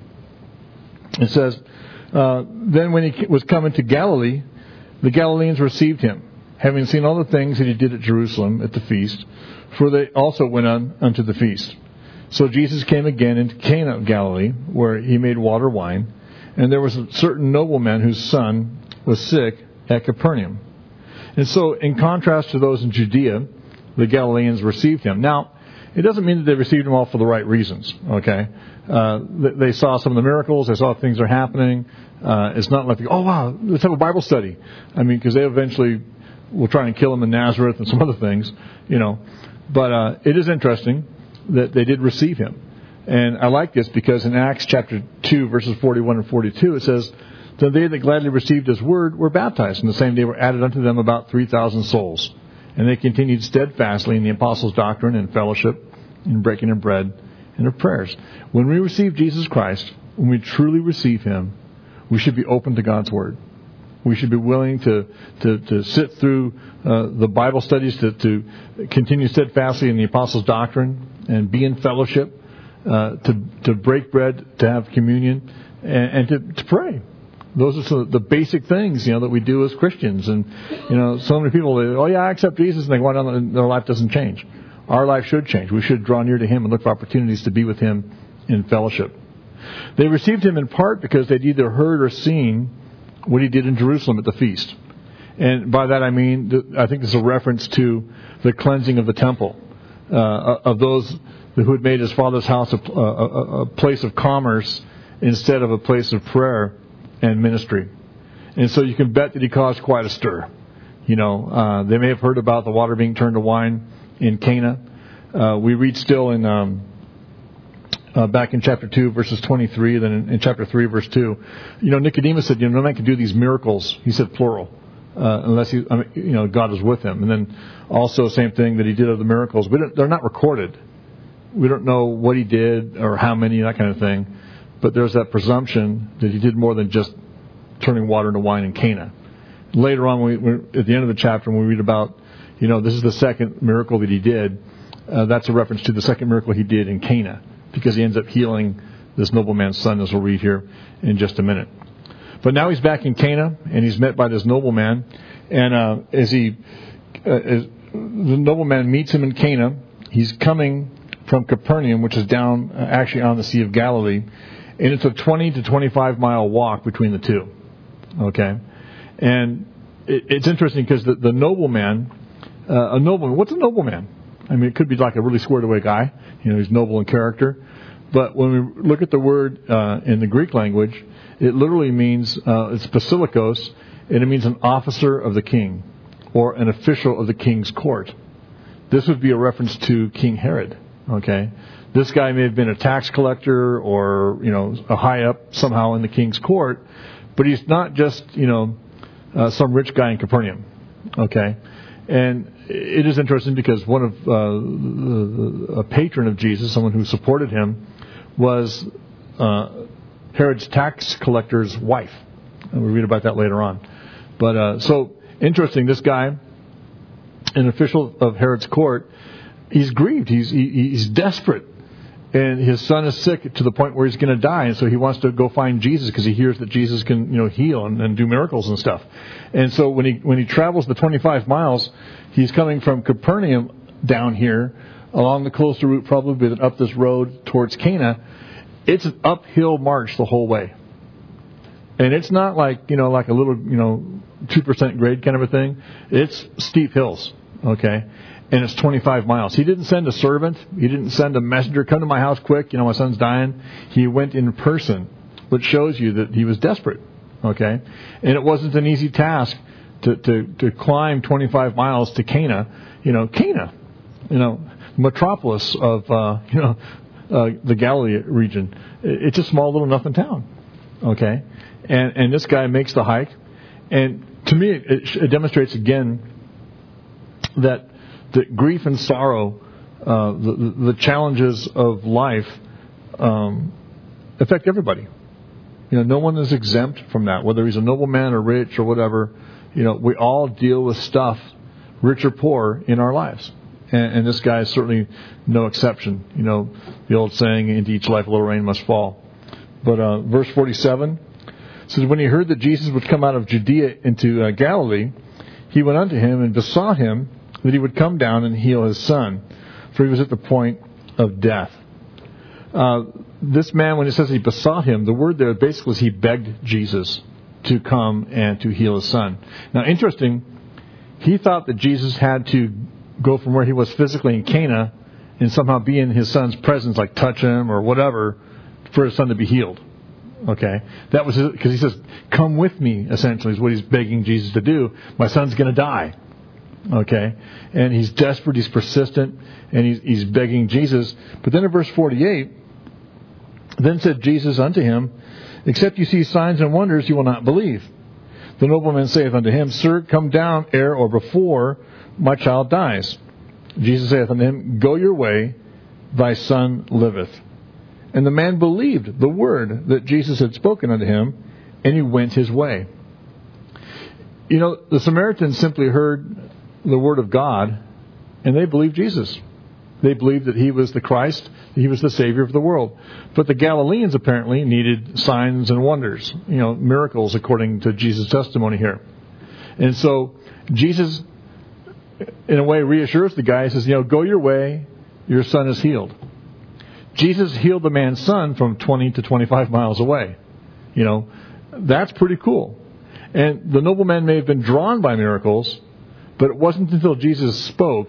it says, uh, then when he was coming to Galilee, the Galileans received him, having seen all the things that he did at Jerusalem at the feast, for they also went on unto the feast. So Jesus came again into Cana of Galilee, where he made water wine, and there was a certain nobleman whose son was sick at Capernaum. And so, in contrast to those in Judea, the Galileans received him. Now, it doesn't mean that they received him all for the right reasons, okay? Uh, they saw some of the miracles. They saw things are happening. Uh, it's not like, oh, wow, let's have a Bible study. I mean, because they eventually will try and kill him in Nazareth and some other things, you know. But uh, it is interesting that they did receive him. And I like this because in Acts chapter two, verses forty-one and forty-two, it says, "Then they that gladly received his word were baptized, and the same day were added unto them about three thousand souls. And they continued steadfastly in the apostles' doctrine and fellowship, in breaking of bread, and of prayers." When we receive Jesus Christ, when we truly receive him, we should be open to God's word. We should be willing to to, to sit through uh, the Bible studies, to, to continue steadfastly in the apostles' doctrine, and be in fellowship, uh, to to break bread, to have communion, and, and to, to pray. Those are some of the basic things, you know, that we do as Christians. And, you know, so many people, they, oh yeah, I accept Jesus, and they go on and their life doesn't change. Our life should change. We should draw near to him and look for opportunities to be with him in fellowship. They received him in part because they'd either heard or seen what he did in Jerusalem at the feast. And by that I mean, I think this is a reference to the cleansing of the temple, uh, of those who had made his father's house a, a, a place of commerce instead of a place of prayer and ministry. And so you can bet that he caused quite a stir. You know, uh, they may have heard about the water being turned to wine in Cana. Uh, we read still in um, uh, back in chapter two, verses twenty-three, then in, in chapter three, verse two. You know, Nicodemus said, you know, no man can do these miracles. He said plural, uh, unless he, I mean, you know, God is with him. And then also same thing that he did of the miracles. We don't, they're not recorded. We don't know what he did or how many, that kind of thing. But there's that presumption that he did more than just turning water into wine in Cana. Later on, we, we're, at the end of the chapter, when we read about, you know, this is the second miracle that he did, uh, that's a reference to the second miracle he did in Cana, because he ends up healing this nobleman's son, as we'll read here in just a minute. But now he's back in Cana, and he's met by this nobleman. And uh, as he, uh, as the nobleman meets him in Cana, he's coming from Capernaum, which is down uh, actually on the Sea of Galilee. And it's a twenty to twenty-five mile walk between the two. Okay? And it, it's interesting because the, the nobleman, uh, a nobleman, what's a nobleman? I mean, it could be like a really squared away guy. You know, he's noble in character. But when we look at the word uh, in the Greek language, it literally means, uh, it's basilikos, and it means an officer of the king or an official of the king's court. This would be a reference to King Herod. Okay? This guy may have been a tax collector or, you know, a high up somehow in the king's court, but he's not just, you know, uh, some rich guy in Capernaum. Okay? And it is interesting because one of uh, a patron of Jesus, someone who supported him, was uh, Herod's tax collector's wife. And we'll read about that later on. But uh, so interesting, this guy, an official of Herod's court, he's grieved. He's he, he's desperate. And his son is sick to the point where he's going to die. And so he wants to go find Jesus because he hears that Jesus can, you know, heal and, and do miracles and stuff. And so when he when he travels the twenty-five miles, he's coming from Capernaum down here along the coastal route, probably up this road towards Cana. It's an uphill march the whole way. And it's not like, you know, like a little, you know, two percent grade kind of a thing. It's steep hills, okay? And it's twenty-five miles. He didn't send a servant. He didn't send a messenger, come to my house quick, you know, my son's dying. He went in person, which shows you that he was desperate, okay? And it wasn't an easy task to, to, to climb twenty-five miles to Cana. You know, Cana, you know, metropolis of, uh, you know, uh, the Galilee region. It's a small little nothing town, okay? And, and this guy makes the hike. And to me, it, it demonstrates again that that grief and sorrow, uh, the, the challenges of life, um, affect everybody. You know, no one is exempt from that, whether he's a nobleman or rich or whatever. You know, we all deal with stuff, rich or poor, in our lives. And, and this guy is certainly no exception. You know, the old saying, into each life a little rain must fall. But uh, verse forty-seven says, when he heard that Jesus would come out of Judea into uh, Galilee, he went unto him and besought him that he would come down and heal his son, for he was at the point of death. Uh, this man, when it says he besought him, the word there basically is he begged Jesus to come and to heal his son. Now, interesting, he thought that Jesus had to go from where he was physically in Cana and somehow be in his son's presence, like touch him or whatever, for his son to be healed. Okay? That was because he says, come with me, essentially, is what he's begging Jesus to do. My son's going to die. Okay, and he's desperate, he's persistent, and he's, he's begging Jesus. But then in verse forty-eight, Then said Jesus unto him, Except you see signs and wonders, you will not believe. The nobleman saith unto him, Sir, come down ere or before my child dies. Jesus saith unto him, Go your way, thy son liveth. And the man believed the word that Jesus had spoken unto him, and he went his way. You know, the Samaritans simply heard the word of God, and they believed Jesus. They believed that he was the Christ, he was the Savior of the world. But the Galileans apparently needed signs and wonders, you know, miracles according to Jesus' testimony here. And so Jesus, in a way, reassures the guy. He says, you know, go your way, your son is healed. Jesus healed the man's son from twenty to twenty-five miles away. You know, that's pretty cool. And the nobleman may have been drawn by miracles, but it wasn't until Jesus spoke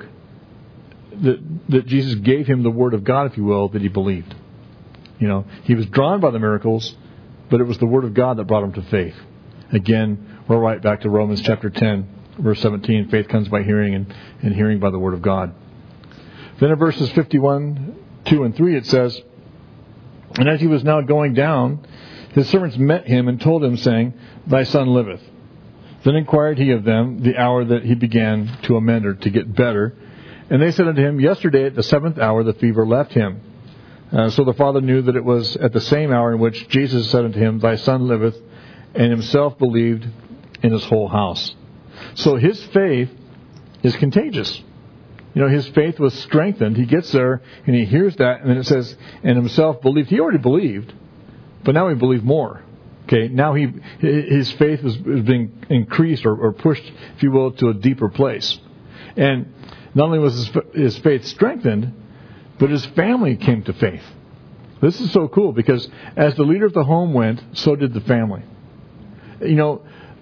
that, that Jesus gave him the word of God, if you will, that he believed. You know, he was drawn by the miracles, but it was the word of God that brought him to faith. Again, we're right back to Romans chapter ten, verse seventeen. Faith comes by hearing, and, and hearing by the word of God. Then in verses fifty-one, two, and three, it says, And as he was now going down, his servants met him and told him, saying, Thy son liveth. Then inquired he of them the hour that he began to amend, or to get better. And they said unto him, Yesterday at the seventh hour the fever left him. Uh, so the father knew that it was at the same hour in which Jesus said unto him, Thy son liveth, and himself believed in his whole house. So his faith is contagious. You know, his faith was strengthened. He gets there and he hears that, and then it says, and himself believed. He already believed, but now he believed more. Okay, now he his faith was, was being increased or, or pushed, if you will, to a deeper place. And not only was his, his faith strengthened, but his family came to faith. This is so cool, because as the leader of the home went, so did the family. You know,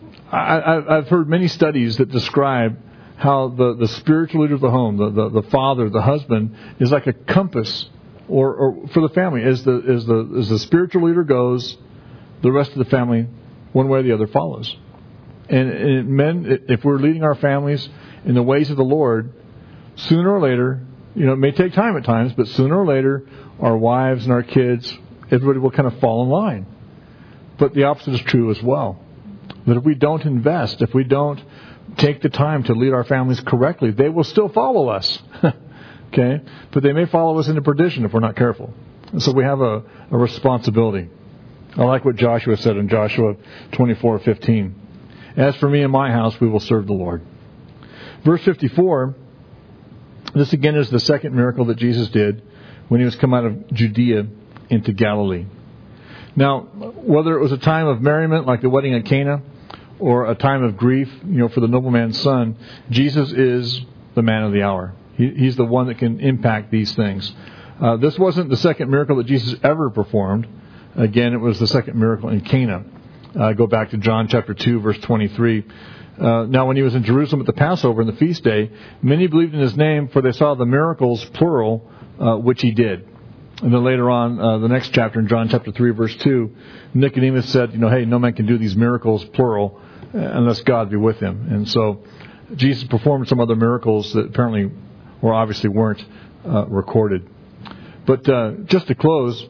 I, I've heard many studies that describe how the, the spiritual leader of the home, the, the, the father, the husband, is like a compass or, or for the family. As the, as, the, as the spiritual leader goes, the rest of the family, one way or the other, follows. And, and men, if we're leading our families in the ways of the Lord, sooner or later, you know, it may take time at times, but sooner or later, our wives and our kids, everybody will kind of fall in line. But the opposite is true as well. That if we don't invest, if we don't take the time to lead our families correctly, they will still follow us. Okay? But they may follow us into perdition if we're not careful. And so we have a, a responsibility. I like what Joshua said in Joshua twenty-four fifteen. As for me and my house, we will serve the Lord. Verse fifty-four, this again is the second miracle that Jesus did when he was come out of Judea into Galilee. Now, whether it was a time of merriment like the wedding at Cana, or a time of grief, you know, for the nobleman's son, Jesus is the man of the hour. He, he's the one that can impact these things. Uh, this wasn't the second miracle that Jesus ever performed. Again, it was the second miracle in Cana. Uh, go back to John chapter two, verse twenty-three. Uh, now, when he was in Jerusalem at the Passover and the feast day, many believed in his name, for they saw the miracles, plural, uh, which he did. And then later on, uh, the next chapter in John chapter three, verse two, Nicodemus said, you know, hey, no man can do these miracles, plural, unless God be with him. And so Jesus performed some other miracles that apparently, or obviously weren't uh, recorded. But uh, just to close,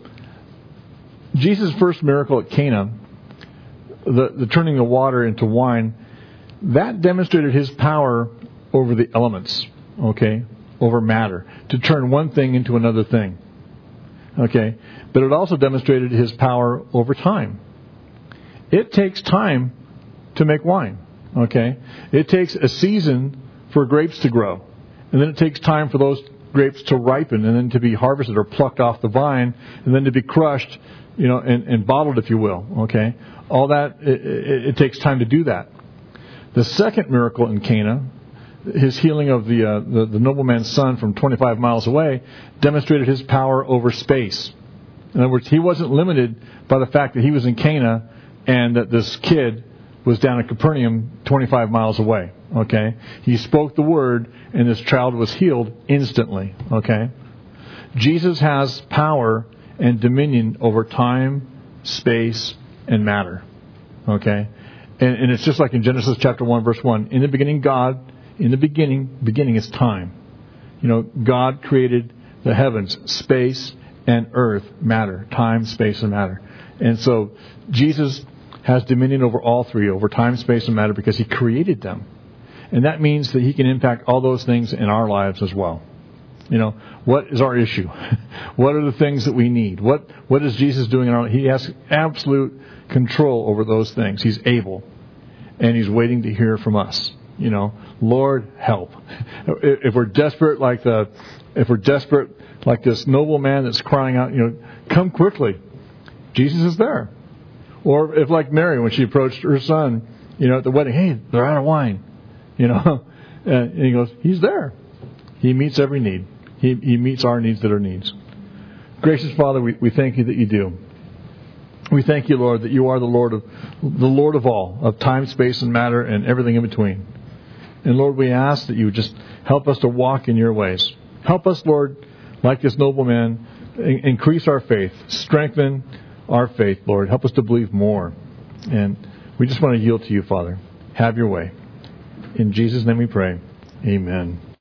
Jesus' first miracle at Cana, the, the turning the water into wine, that demonstrated his power over the elements, okay, over matter, to turn one thing into another thing. Okay, but it also demonstrated his power over time. It takes time to make wine. Okay, it takes a season for grapes to grow, and then it takes time for those grapes to ripen, and then to be harvested or plucked off the vine, and then to be crushed, you know, and, and bottled, if you will. Okay, all that it, it, it takes time to do that. The second miracle in Cana, his healing of the, uh, the the nobleman's son from twenty-five miles away, demonstrated his power over space. In other words, he wasn't limited by the fact that he was in Cana and that this kid was down in Capernaum twenty-five miles away. Okay, he spoke the word, and this child was healed instantly. Okay, Jesus has power and dominion over time, space, and matter. Okay, and, and it's just like in Genesis chapter one, verse one. In the beginning, God. In the beginning, beginning is time. You know, God created the heavens, space, and earth, matter, time, space, and matter. And so Jesus has dominion over all three, over time, space, and matter, because he created them. And that means that he can impact all those things in our lives as well. You know, what is our issue? What are the things that we need? What What is Jesus doing in our life? He has absolute control over those things. He's able. And he's waiting to hear from us. You know, Lord, help. If we're desperate like the, if we're desperate like this noble man that's crying out, you know, come quickly. Jesus is there. Or if like Mary, when she approached her son, you know, at the wedding, hey, they're out of wine. You know, and he goes, he's there. He meets every need. He, he meets our needs that are needs. Gracious Father, we, we thank you that you do. We thank you, Lord, that you are the Lord of the Lord of all, of time, space, and matter, and everything in between. And Lord, we ask that you would just help us to walk in your ways. Help us, Lord, like this noble man, increase our faith, strengthen our faith, Lord. Help us to believe more. And we just want to yield to you, Father. Have your way. In Jesus' name we pray. Amen.